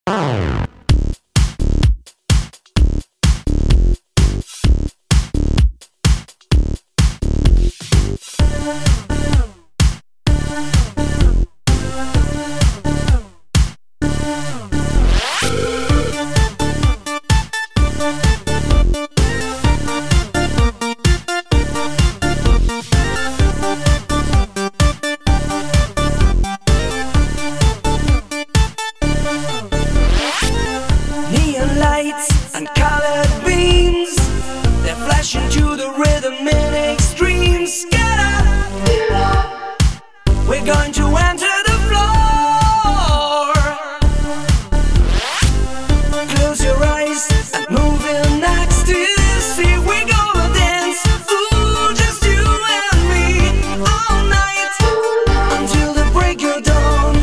Neon lights and colored beams, they're flashing to the rhythm in extremes. Get up! We're going to enter the floor. Close your eyes and move in next to see. We're gonna dance, ooh, just you and me, all night until the break of dawn.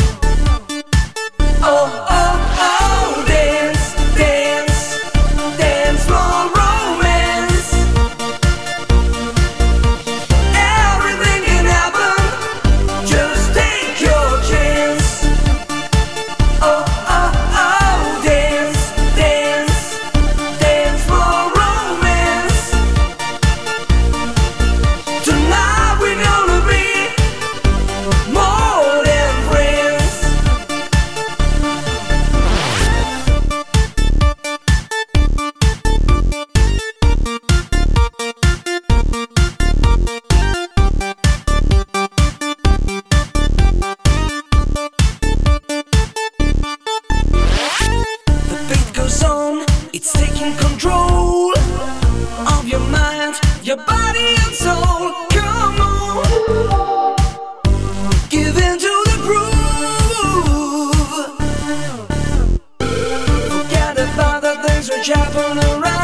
Oh, oh, oh, dance, dance, dance for romance. Everything can happen, just take your chance. Oh, oh, oh, dance, dance, dance for romance. Tonight we're gonna be more than friends. The beat goes on, it's taking control of your mind, your body and soul. Come on, give in to the groove. Forget about the things which happen around.